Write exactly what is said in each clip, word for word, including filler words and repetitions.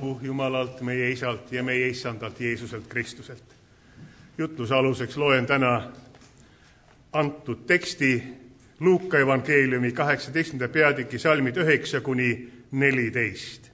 abu Jumalalt, meie isalt ja meie issandalt Jeesuselt Kristuselt. Jutluse aluseks loen täna antud teksti Luuka evangeeliumi kaheksateistkümnenda peatüki salmid üheksa kuni neliteist.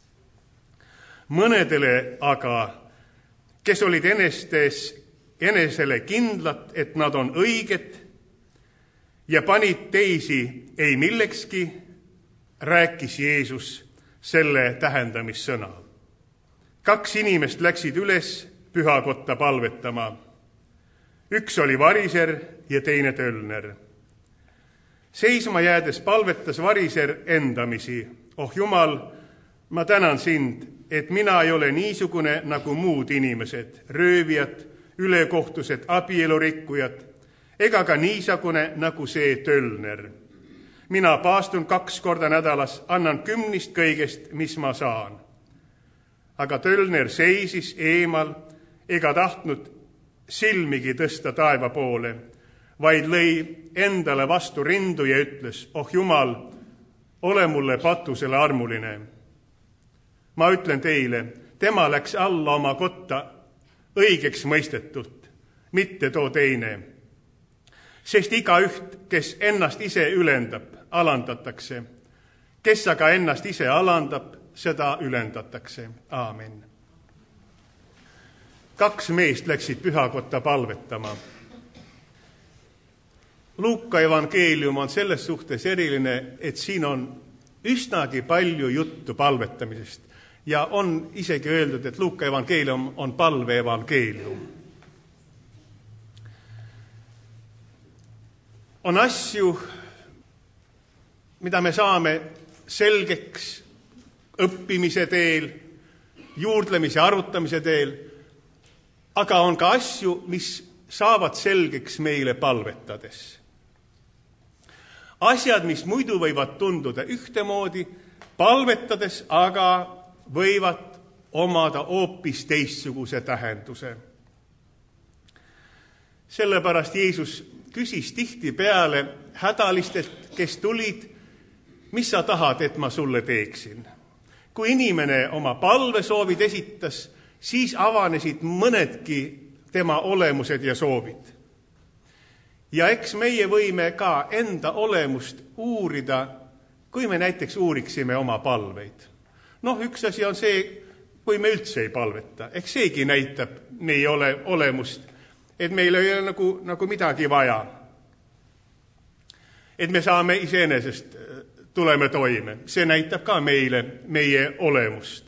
Mõnedele aga, kes olid enestes, enesele kindlad, et nad on õiged ja panid teisi ei millekski, rääkis Jeesus selle tähendamissõna. Kaks inimest läksid üles pühakotta palvetama. Üks oli variser ja teine tölner. Seisma jäädes palvetas variser endamisi. Oh Jumal, ma tänan sind, et mina ei ole niisugune nagu muud inimesed, röövijad, ülekohtused, abielurikkujad, ega ka niisugune nagu see tölner. Mina paastun kaks korda nädalas, annan kümnist kõigest, mis ma saan. Aga tölner seisis eemal ega tahtnud silmigi tõsta taeva poole, vaid lõi endale vastu rindu ja ütles, oh Jumal, ole mulle patusele armuline. Ma ütlen teile, tema läks alla oma kotta õigeks mõistetult, mitte too teine. Sest igaüht, kes ennast ise ülendab, alandatakse. Kes aga ennast ise alandab, seda ülendatakse. Aamen. Kaks meest läksid pühakotta palvetama. Luuka evangeelium on selles suhtes eriline, et siin on üsnagi palju juttu palvetamisest. Ja on isegi öeldud, et Luuka evangeelium on palve evangeelium. On asju, mida me saame selgeks õppimise teel, juurdlemise arutamise teel, aga on ka asju, mis saavad selgeks meile palvetades. Asjad, mis muidu võivad tunduda ühtemoodi, palvetades aga võivad omada hoopis teistsuguse tähenduse. Sellepärast Jeesus küsis tihtipeale hädalistelt, kes tulid, mis sa tahad, et ma sulle teeksin. Kui inimene oma palvesoovid esitas, siis avanesid mõnedki tema olemused ja soovid. Ja eks meie võime ka enda olemust uurida, kui me näiteks uuriksime oma palveid. Noh, üks asi on see, kui me üldse ei palveta. Eks seegi näitab meie ole, olemust, et meil ei ole nagu, nagu midagi vaja. Et me saame iseenesest tuleme toime. See näitab ka meile meie olemust.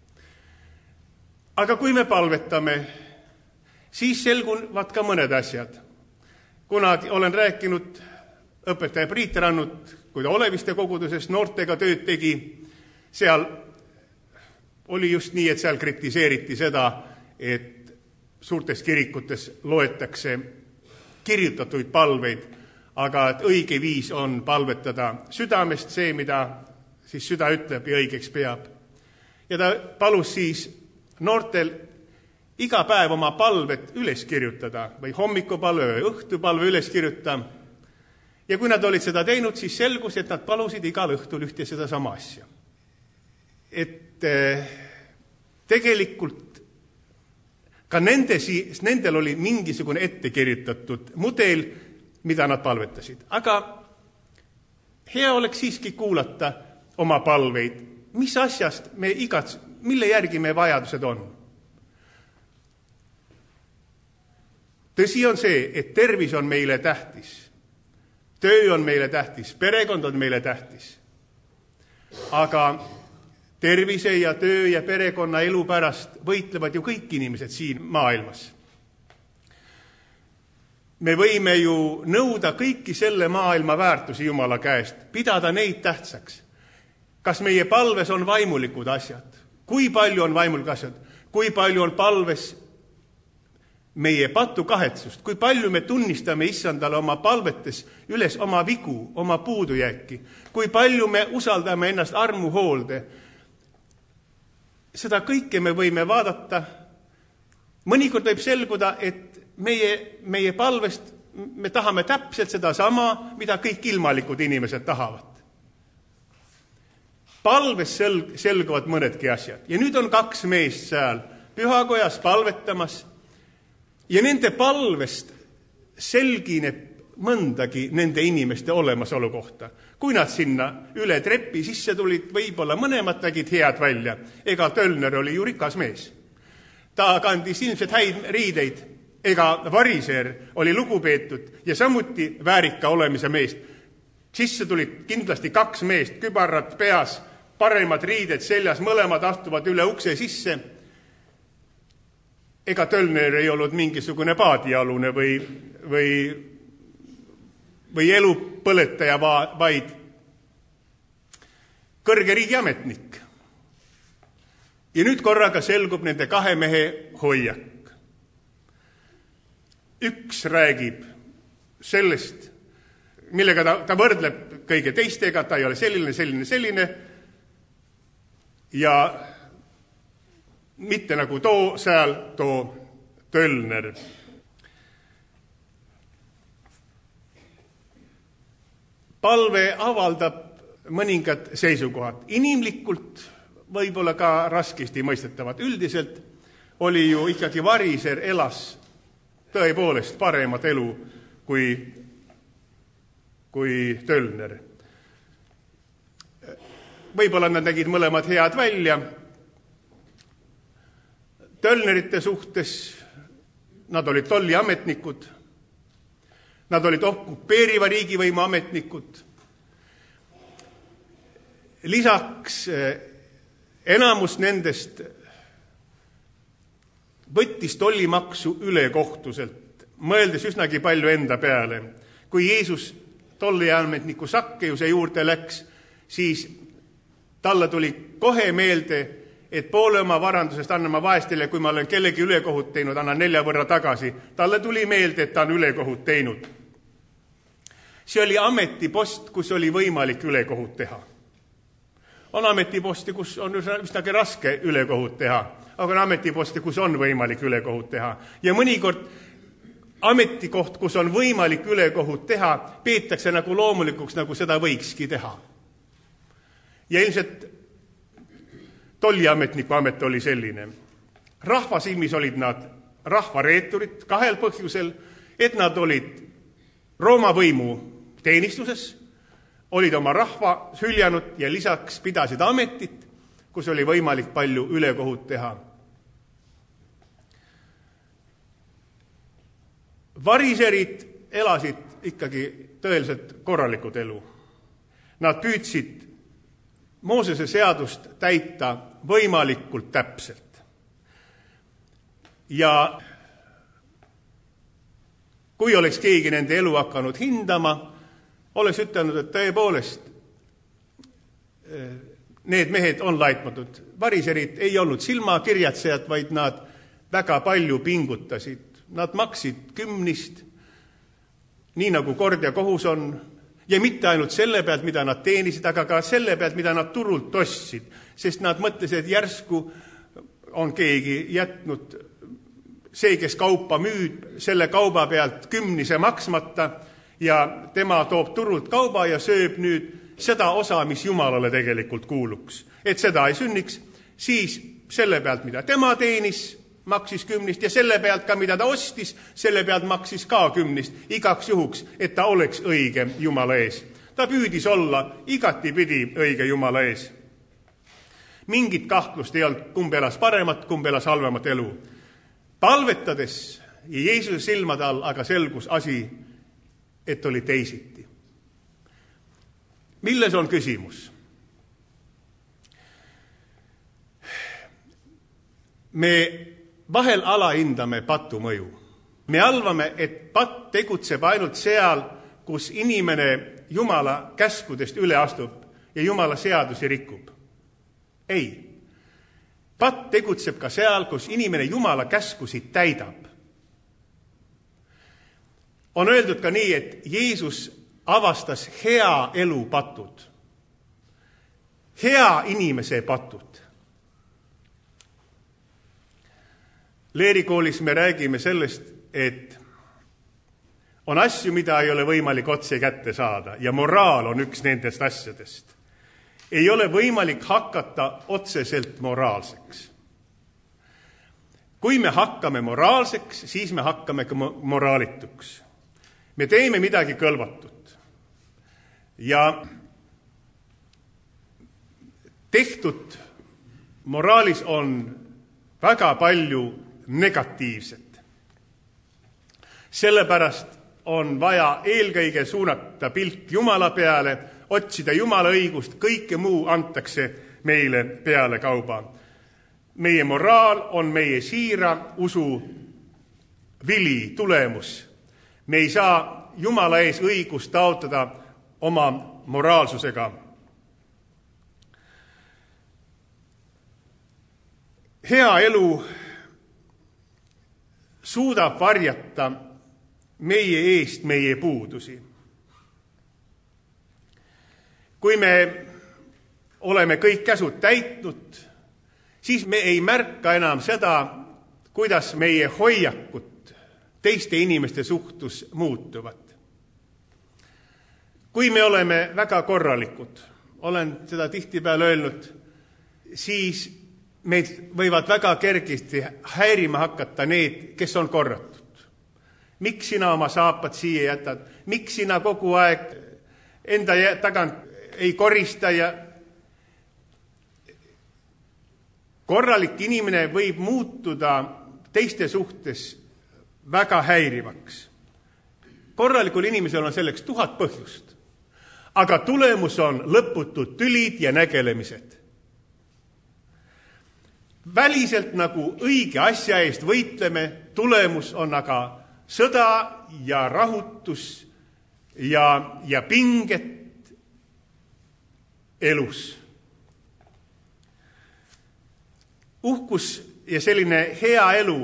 Aga kui me palvetame, siis selguvad ka mõned asjad. Kunagi olen rääkinud õpetaja Priit Rannut, kui ta Oleviste koguduses noortega tööd tegi, seal oli just nii, et seal kritiseeriti seda, et suurtes kirikutes loetakse kirjutatuid palveid, aga et õige viis on palvetada südamest see, mida siis süda ütleb ja õigeks peab. Ja ta palus siis noortel iga päev oma palvet üles kirjutada või hommikupalve või õhtupalve üles kirjutada. Ja kui nad olid seda teinud, siis selgus, et nad palusid igal õhtul ühte seda sama asja. Et eh, tegelikult ka nende, nendel oli mingisugune ettekirjutatud mudel, mida nad palvetasid. Aga hea oleks siiski kuulata oma palveid, mis asjast me igats, mille järgi me vajadused on. Tõsi on see, et tervis on meile tähtis, töö on meile tähtis, perekond on meile tähtis. Aga tervise ja töö ja perekonna elu pärast võitlevad ju kõik inimesed siin maailmas. Me võime ju nõuda kõiki selle maailma väärtusi Jumala käest, pidada neid tähtsaks. Kas meie palves on vaimulikud asjad? Kui palju on vaimulikud asjad? Kui palju on palves meie patu kahetsust? Kui palju me tunnistame issandale oma palvetes üles oma vigu, oma puudujääki? Kui palju me usaldame ennast armu hoolde? Seda kõike me võime vaadata. Mõnikord võib selguda, et meie, meie palvest me tahame täpselt seda sama, mida kõik ilmalikud inimesed tahavad. palves sel- selguvad mõnedki asjad. Ja nüüd on kaks meest seal pühakojas palvetamas ja nende palvest selgineb mõndagi nende inimeste olemasolu kohta. Kui nad sinna üle trepi sisse tulid, võib-olla mõlemad nägid head välja. Ega Tölner oli ju rikas mees. Ta kandis ilmselt häid riideid. Ega variser oli lugupeetud ja samuti väärika olemise meest. Sisse tulid kindlasti kaks meest, kübarad peas, paremad riided seljas, mõlemad astuvad üle ukse sisse. Ega Tölner ei olnud mingisugune paadialune või, või, või elupõletaja, vaid kõrge riigiametnik. Ja nüüd korraga selgub nende kahe mehe hoiak. Üks räägib sellest, millega ta, ta võrdleb kõige teistega, ta ei ole selline, selline, selline ja mitte nagu too seal, too Tölner. Palve avaldab mõningad seisukohad. Inimlikult võib-olla ka raskesti mõistetavad. Üldiselt oli ju ikkagi variser elas tõepoolest paremat elu kui, kui Tölner. Võib-olla nad nägid mõlemad head välja. Tölnerite suhtes nad olid tolliametnikud, nad olid okupeeriva riigivõimu ametnikud. Lisaks enamus nendest võttis tollimaksu ülekohtuselt, mõeldes üsnagi palju enda peale. Kui Jeesus tolliametniku Sakkeuse juurde läks, siis talle tuli kohe meelde, et poole oma varandusest annan ma vaestele, kui ma olen kellegi ülekohut teinud, annan nelja võrra tagasi. Talle tuli meelde, et ta on ülekohut teinud. See oli ametipost, kus oli võimalik ülekohut teha. On ametiposti, kus on üsnagi raske ülekohut teha, aga on ametiposti, kus on võimalik ülekohut teha. Ja mõnikord ametikoht, kus on võimalik ülekohut teha, peetakse nagu loomulikuks, nagu seda võikski teha. Ja ilmselt tolliametniku amet oli selline. Rahva silmis olid nad rahvareeturid kahel põhjusel, et nad olid Rooma võimu teenistuses, olid oma rahva hüljanud ja lisaks pidasid ametit, kus oli võimalik palju ülekohut teha. Variserid elasid ikkagi tõeliselt korralikud elu. Nad püüdsid Moosese seadust täita võimalikult täpselt. Ja kui oleks keegi nende elu hakanud hindama, oleks ütelnud, et tõepoolest need mehed on laitmatud. Variserid ei olnud silmakirjatsejad, vaid nad väga palju pingutasid. Nad maksid kümnist, nii nagu kord ja kohus on, ja mitte ainult selle pealt, mida nad teenisid, aga ka selle pealt, mida nad turult ostsid, sest nad mõtlesid, et järsku on keegi jätnud see, kes kaupa müüb, selle kauba pealt kümnise maksmata ja tema toob turult kauba ja sööb nüüd seda osa, mis Jumalale tegelikult kuuluks. Et seda ei sünniks, siis selle pealt, mida tema teenis, maksis kümnist ja selle pealt ka, mida ta ostis, selle pealt maksis ka kümnist, igaks juhuks, et ta oleks õige Jumala ees. Ta püüdis olla igatipidi õige Jumala ees. Mingit kahtlust ei olnud, kumb elas paremat, kumb elas halvemat elu. Palvetades ja Jeesuse silmade all aga selgus asi, et oli teisiti. Milles on küsimus? Me vahel alahindame patu mõju. Me alvame, et patt tegutseb ainult seal, kus inimene Jumala käskudest üle astub ja Jumala seadusi rikub. Ei. Patt tegutseb ka seal, kus inimene Jumala käskusid täidab. On öeldud ka nii, et Jeesus avastas hea elu patud. Hea inimese patud. Leerikoolis me räägime sellest, et on asju, mida ei ole võimalik otse kätte saada ja moraal on üks nendest asjadest. ei ole võimalik hakata otseselt moraalseks. Kui me hakkame moraalseks, siis me hakkame ka moraalituks. Me teeme midagi kõlvatut. Ja tehtud moraalis on väga palju negatiivset. Sellepärast on vaja eelkõige suunata pilk Jumala peale, otsida Jumala õigust, kõike muu antakse meile peale kauba. Meie moraal on meie siira usu vili, tulemus. Me ei saa Jumala ees õigust taotleda oma moraalsusega. Hea elu suudab varjata meie eest meie puudusi. Kui me oleme kõik käsud täitnud, siis me ei märka enam seda, kuidas meie hoiakud teiste inimeste suhtus muutuvad. Kui me oleme väga korralikud, olen seda tihtipeale öelnud, siis meid võivad väga kergesti häirima hakata need, kes on korratud. Miks sina oma saapad siia jätad? Miks sina kogu aeg enda tagant ei korista? Ja korralik inimene võib muutuda teiste suhtes väga häirivaks. Korralikul inimesel on selleks tuhat põhjust, aga tulemus on lõputud tülid ja nägelemised. Väliselt nagu õige asja eest võitleme, tulemus on aga sõda ja rahutus ja, ja pinget elus. Uhkus ja selline hea elu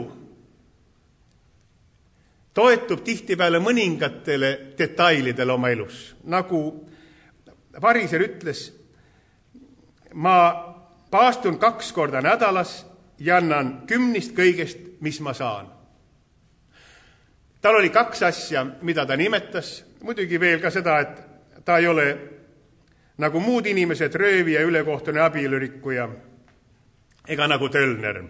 toetub tihtipeale mõningatele detailidele oma elus. Nagu variser ütles, ma paastun kaks korda nädalas ja annan kümnist kõigest, mis ma saan. Tal oli kaks asja, mida ta nimetas. Muidugi veel ka seda, et ta ei ole nagu muud inimesed röövi ja ülekohtune abielurikkuja ega nagu tölner.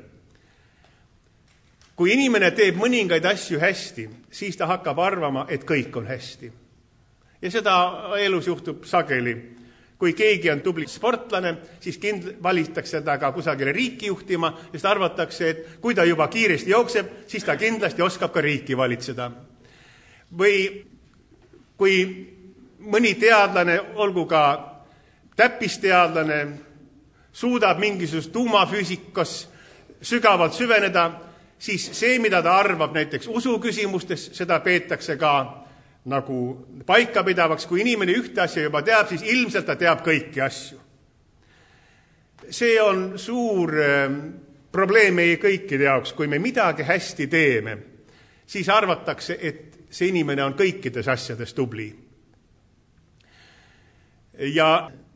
Kui inimene teeb mõningaid asju hästi, siis ta hakkab arvama, et kõik on hästi. Ja seda elus juhtub sageli. Kui keegi on tubli sportlane, siis kind- valitakse ta ka kusagile riiki juhtima, sest arvatakse, et kui ta juba kiiresti jookseb, siis ta kindlasti oskab ka riiki valitseda. Või kui mõni teadlane, olgu ka täppisteadlane, suudab mingisugust tuumafüüsikas sügavalt süveneda, siis see, mida ta arvab näiteks usuküsimustes, seda peetakse ka nagu paikapidavaks. Kui inimene ühte asja juba teab, siis ilmselt ta teab kõiki asju. See on suur probleem meie kõikide jaoks. Kui me midagi hästi teeme, siis arvatakse, et see inimene on kõikides asjades tubli. Ja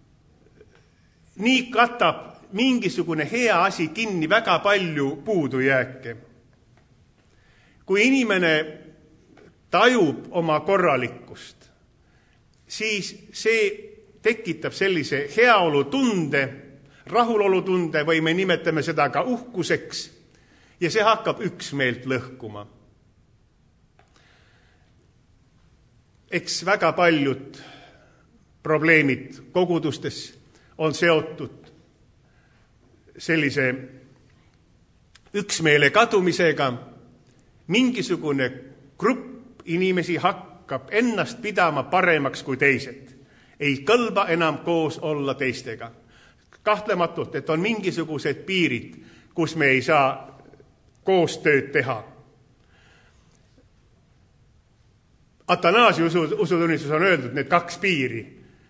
nii katab mingisugune hea asi kinni väga palju puudujääke. Kui inimene tajub oma korralikkust, siis see tekitab sellise heaolutunde, rahulolutunde või me nimetame seda ka uhkuseks ja see hakkab üksmeelt lõhkuma. Eks väga paljud probleemid kogudustes on seotud sellise üksmeele kadumisega. Mingisugune grupp inimesi hakkab ennast pidama paremaks kui teised. Ei kõlba enam koos olla teistega. Kahtlematult, et on mingisugused piirid, kus me ei saa koostööd teha. Atanaasi usutunnistus on öeldud need kaks piiri.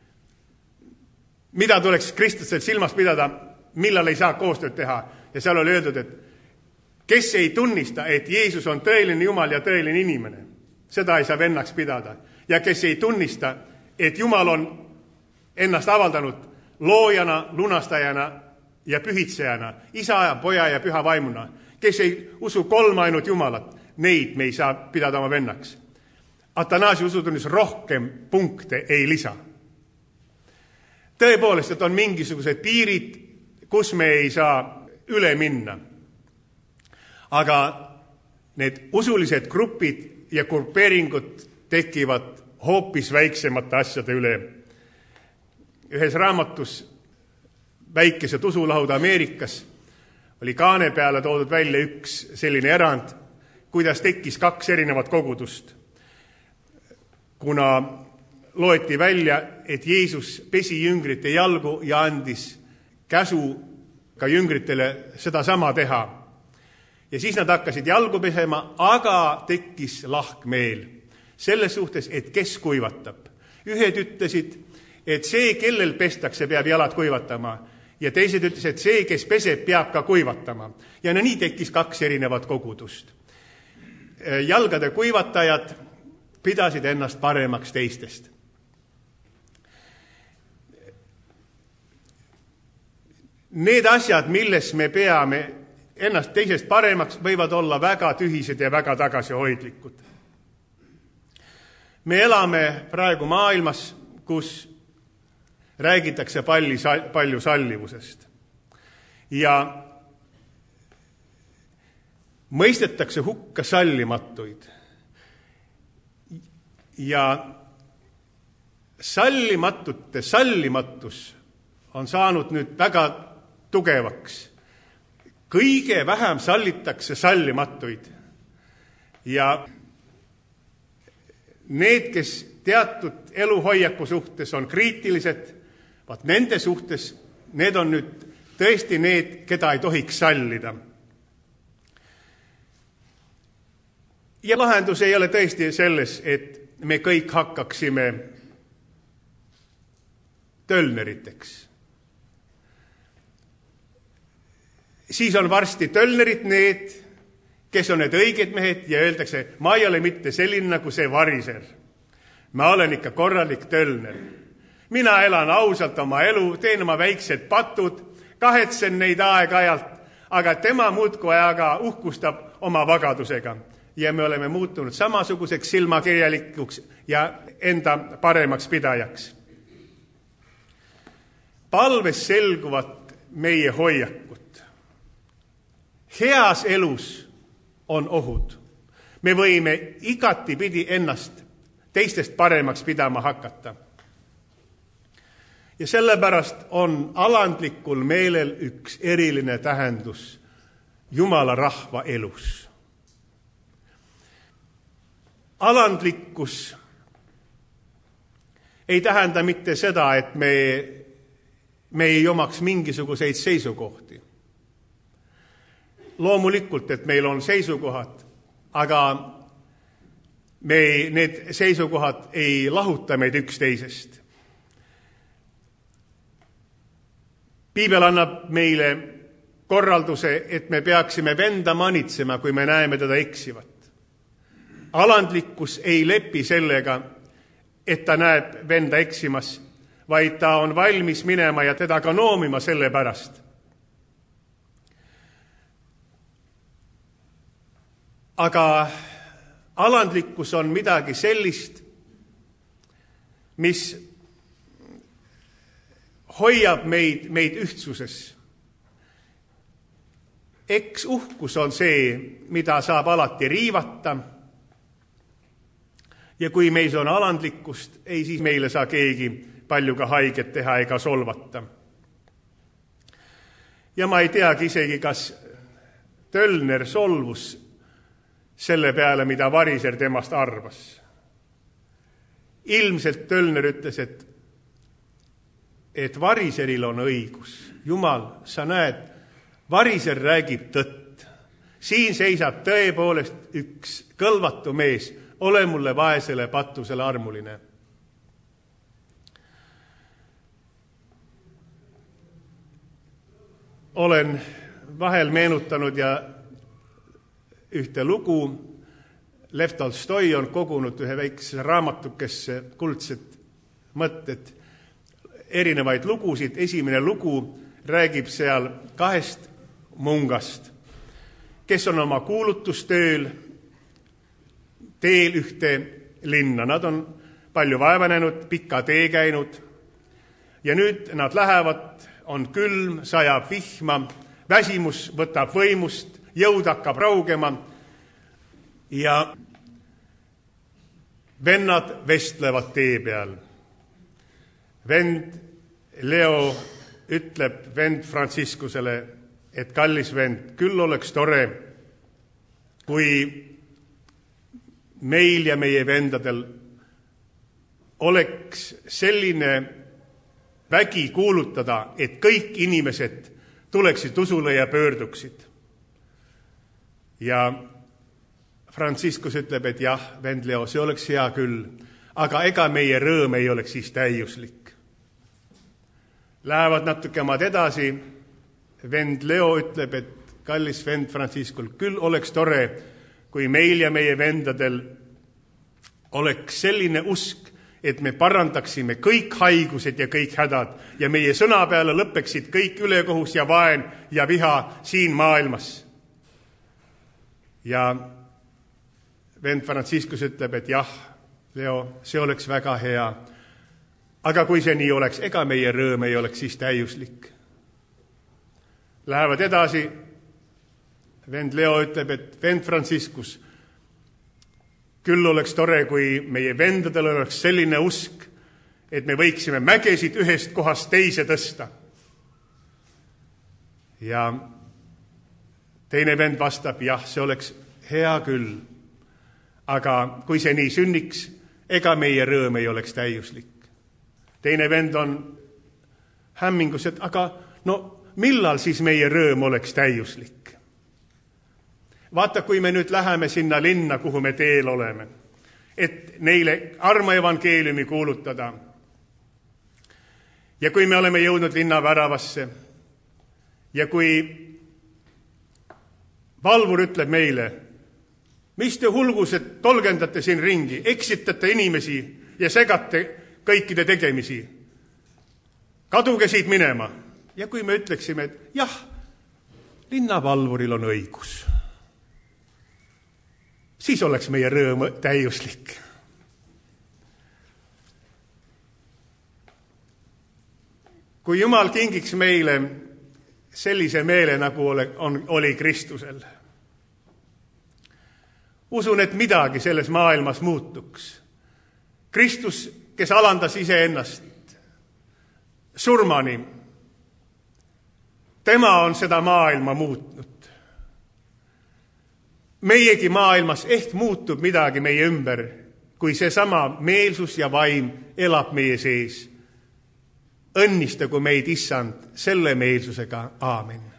Mida tuleks kristlasel silmas pidada, millal ei saa koostööd teha? Ja seal oli öeldud, et kes ei tunnista, et Jeesus on tõeline Jumal ja tõeline inimene, seda ei saa vennaks pidada. Ja kes ei tunnista, et Jumal on ennast avaldanud loojana, lunastajana ja pühitsejana, isa ja poja ja püha vaimuna, kes ei usu kolm ainult Jumalat, neid me ei saa pidada oma vennaks. Atanaasi usutunnistus rohkem punkte ei lisa. tõepoolest, et on mingisugused piirid, kus me ei saa üle minna. Aga need usulised grupid ja grupeeringud tekivad hoopis väiksemate asjade üle. Ühes raamatus Väikesed usulahud Ameerikas oli kaane peale toodud välja üks selline erand, kuidas tekkis kaks erinevat kogudust. Kuna loeti välja, et Jeesus pesi jüngrite jalgu ja andis käsu ka jüngritele seda sama teha. Ja siis nad hakkasid jalgu pesema, aga tekkis lahkmeel selles suhtes, et kes kuivatab. Ühed ütlesid, et see, kellel pestakse, peab jalad kuivatama. Ja teised ütles, et see, kes peseb, peab ka kuivatama. Ja nii tekkis kaks erinevat kogudust. Jalgade kuivatajad pidasid ennast paremaks teistest. Need asjad, milles me peame ennast teisest paremaks, võivad olla väga tühised ja väga tagasihoidlikud. Me elame praegu maailmas, kus räägitakse palju, palju sallivusest. Ja mõistetakse hukka sallimatuid. Ja sallimatute sallimatus on saanud nüüd väga tugevaks. Kõige vähem sallitakse sallimatuid. Ja need, kes teatud eluhoiaku suhtes on kriitilised, vaat nende suhtes, need on nüüd tõesti need, keda ei tohiks sallida. Ja lahendus ei ole tõesti selles, et me kõik hakkaksime tölneriteks. Siis on varsti tölnerid need, kes on need õiged mehed ja öeldakse, ma ei ole mitte selline nagu see variser. Ma olen ikka korralik tölner. Mina elan ausalt oma elu, teen oma väiksed patud, kahetsen neid aeg-ajalt, aga tema muudkui aga uhkustab oma vagadusega. Ja me oleme muutunud samasuguseks silmakirjalikuks ja enda paremaks pidajaks. Palves selguvad meie hoiakud. Heas elus on ohud. Me võime igatipidi ennast teistest paremaks pidama hakata. Ja sellepärast on alandlikul meelel üks eriline tähendus Jumala rahva elus. Alandlikkus ei tähenda mitte seda, et me, me ei omaks mingisuguseid seisukohti. Loomulikult, et meil on seisukohad, aga me ei, need seisukohad ei lahuta meid üksteisest. Piibel annab meile korralduse, et me peaksime venda manitsema, kui me näeme teda eksivat. Alandlikkus ei lepi sellega, et ta näeb venda eksimas, vaid ta on valmis minema ja teda ka noomima selle pärast. Aga alandlikkus on midagi sellist, mis hoiab meid, meid ühtsuses. Eks uhkus on see, mida saab alati riivata. Ja kui meis on alandlikkust, ei siis meile saa keegi palju ka haiget teha ega solvata. Ja ma ei teagi isegi, kas tölner solvus selle peale, mida variser temast arvas. Ilmselt tölner ütles, et, et variseril on õigus. Jumal, sa näed, variser räägib tõtt. Siin seisab tõepoolest üks kõlvatu mees, ole mulle vaesele patusele armuline. Olen vahel meenutanud ja ühte lugu. Lev Tolstoi on kogunud ühe väikese raamatukesse kuldsed mõtted, erinevaid lugusid. Esimene lugu räägib seal kahest mungast, kes on oma kuulutustööl teel ühte linna. Nad on palju vaeva näinud, pikka tee käinud ja nüüd nad lähevad, on külm, sajab vihma, väsimus võtab võimust, jõud hakkab raugema ja vennad vestlevad tee peal. Vend Leo ütleb vend Franciscusele, et kallis vend, küll oleks tore, kui meil ja meie vendadel oleks selline vägi kuulutada, et kõik inimesed tuleksid usule ja pöörduksid. Ja Franciscus ütleb, et jah, vend Leo, see oleks hea küll, aga ega meie rõõm ei oleks siis täiuslik. Lähevad natuke maad edasi, vend Leo ütleb, et kallis vend Franciscul, küll oleks tore, kui meil ja meie vendadel oleks selline usk, et me parandaksime kõik haigused ja kõik hädad ja meie sõna peale lõpeksid kõik ülekohus ja vaen ja viha siin maailmas. Ja vend Franciscus ütleb, et jah, Leo, see oleks väga hea, aga kui see nii oleks, ega meie rõõm ei oleks siis täiuslik. Lähevad edasi, vend Leo ütleb, et vend Franciscus, küll oleks tore, kui meie vendadel oleks selline usk, et me võiksime mägesid ühest kohast teise tõsta. Ja teine vend vastab, jah, see oleks hea küll, aga kui see nii sünniks, ega meie rõõm ei oleks täiuslik. Teine vend on hämmingus, et aga no millal siis meie rõõm oleks täiuslik? Vaata, kui me nüüd läheme sinna linna, kuhu me teel oleme, et neile arma evangeeliumi kuulutada. Ja kui me oleme jõudnud linna väravasse ja kui valvur ütleb meile, mis te hulgused tolgendate siin ringi, eksitate inimesi ja segate kõikide tegemisi. Kaduge siit minema. Ja kui me ütleksime, et jah, linnavalvuril on õigus, siis oleks meie rõõm täiuslik. Kui Jumal kingiks meile sellise meele, nagu on, oli Kristusel, usun, et midagi selles maailmas muutuks. Kristus, kes alandas iseennast surmani, tema on seda maailma muutnud. Meiegi maailmas ehk muutub midagi meie ümber, kui seesama meelsus ja vaim elab meie sees. Õnnistagu meid, Issand, selle meelsusega. Aamen.